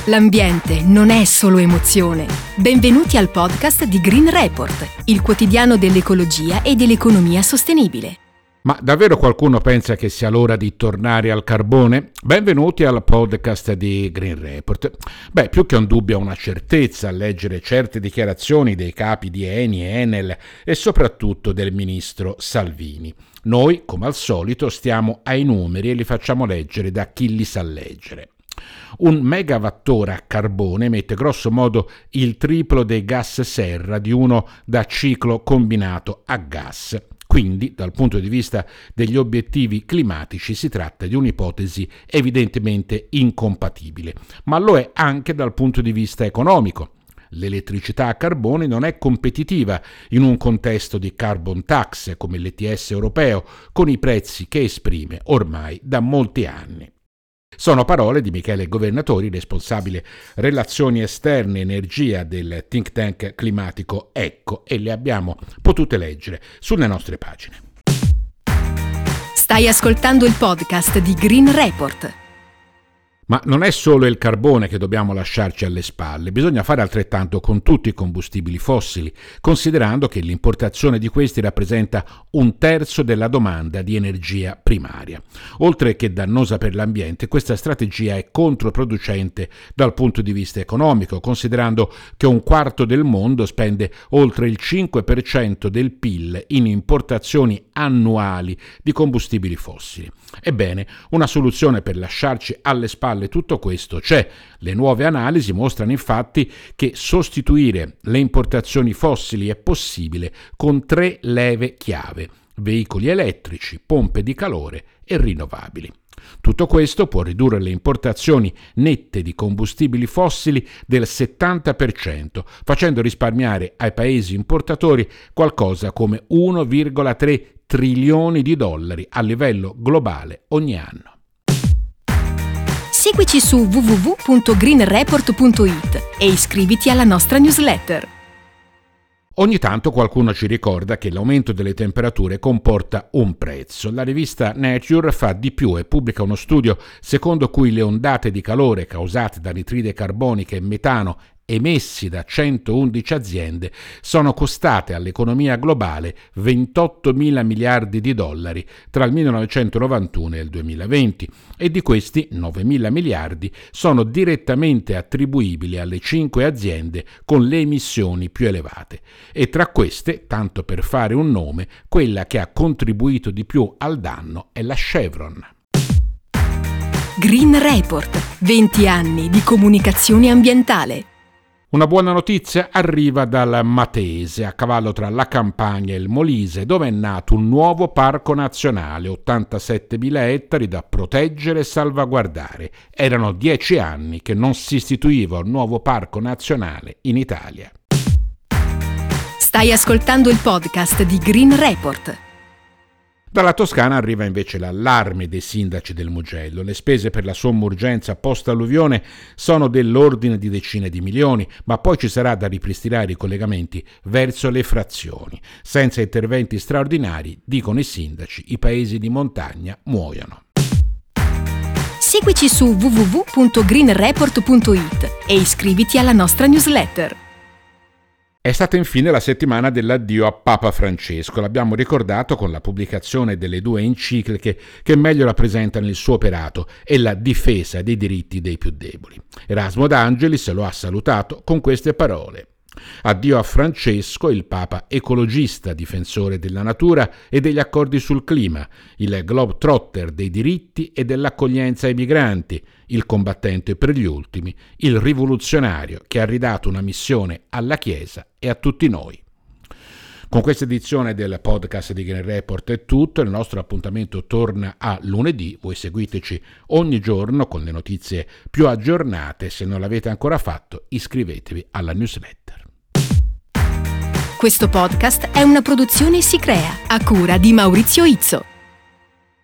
L'ambiente non è solo emozione. Benvenuti al podcast di Green Report, il quotidiano dell'ecologia e dell'economia sostenibile. Ma davvero qualcuno pensa che sia l'ora di tornare al carbone? Benvenuti al podcast di Green Report. Più che un dubbio è una certezza a leggere certe dichiarazioni dei capi di Eni e Enel e soprattutto del ministro Salvini. Noi, come al solito, stiamo ai numeri e li facciamo leggere da chi li sa leggere. Un megawattora a carbone emette grosso modo il triplo dei gas serra di uno da ciclo combinato a gas. Quindi, dal punto di vista degli obiettivi climatici, si tratta di un'ipotesi evidentemente incompatibile, ma lo è anche dal punto di vista economico. L'elettricità a carbone non è competitiva in un contesto di carbon tax come l'ETS europeo, con i prezzi che esprime ormai da molti anni. Sono parole di Michele Governatori, responsabile relazioni esterne e energia del think tank climatico ECCO, e le abbiamo potute leggere sulle nostre pagine. Stai ascoltando il podcast di Green Report. Ma non è solo il carbone che dobbiamo lasciarci alle spalle, bisogna fare altrettanto con tutti i combustibili fossili, considerando che l'importazione di questi rappresenta 1/3 della domanda di energia primaria. Oltre che dannosa per l'ambiente, questa strategia è controproducente dal punto di vista economico, considerando che 1/4 del mondo spende oltre il 5% del PIL in importazioni annuali di combustibili fossili. Ebbene, una soluzione per lasciarci alle spalle tutto questo c'è. Le nuove analisi mostrano infatti che sostituire le importazioni fossili è possibile con 3 leve chiave: veicoli elettrici, pompe di calore e rinnovabili. Tutto questo può ridurre le importazioni nette di combustibili fossili del 70%, facendo risparmiare ai paesi importatori qualcosa come 1,3 trilioni di dollari a livello globale ogni anno. Seguici su www.greenreport.it e iscriviti alla nostra newsletter. Ogni tanto qualcuno ci ricorda che l'aumento delle temperature comporta un prezzo. La rivista Nature fa di più e pubblica uno studio secondo cui le ondate di calore causate da anidride carbonica e metano emessi da 111 aziende sono costate all'economia globale 28.000 miliardi di dollari tra il 1991 e il 2020, e di questi 9.000 miliardi sono direttamente attribuibili alle 5 aziende con le emissioni più elevate, e tra queste, tanto per fare un nome, quella che ha contribuito di più al danno è la Chevron. Green Report, 20 anni di comunicazione ambientale. Una buona notizia arriva dal Matese, a cavallo tra la Campania e il Molise, dove è nato un nuovo parco nazionale, 87.000 ettari da proteggere e salvaguardare. Erano 10 anni che non si istituiva un nuovo parco nazionale in Italia. Stai ascoltando il podcast di Green Report. Dalla Toscana arriva invece l'allarme dei sindaci del Mugello. Le spese per la somma urgenza post-alluvione sono dell'ordine di decine di milioni, ma poi ci sarà da ripristinare i collegamenti verso le frazioni. Senza interventi straordinari, dicono i sindaci, i paesi di montagna muoiono. Seguici su www.greenreport.it e iscriviti alla nostra newsletter. È stata infine la settimana dell'addio a Papa Francesco. L'abbiamo ricordato con la pubblicazione delle 2 encicliche che meglio rappresentano il suo operato e la difesa dei diritti dei più deboli. Erasmo d'Angelis lo ha salutato con queste parole: addio a Francesco, il Papa ecologista, difensore della natura e degli accordi sul clima, il globetrotter dei diritti e dell'accoglienza ai migranti, il combattente per gli ultimi, il rivoluzionario che ha ridato una missione alla Chiesa e a tutti noi. Con questa edizione del podcast di Green Report è tutto. Il nostro appuntamento torna a lunedì. Voi seguiteci ogni giorno con le notizie più aggiornate. Se non l'avete ancora fatto, iscrivetevi alla newsletter. Questo podcast è una produzione Si Crea, a cura di Maurizio Izzo.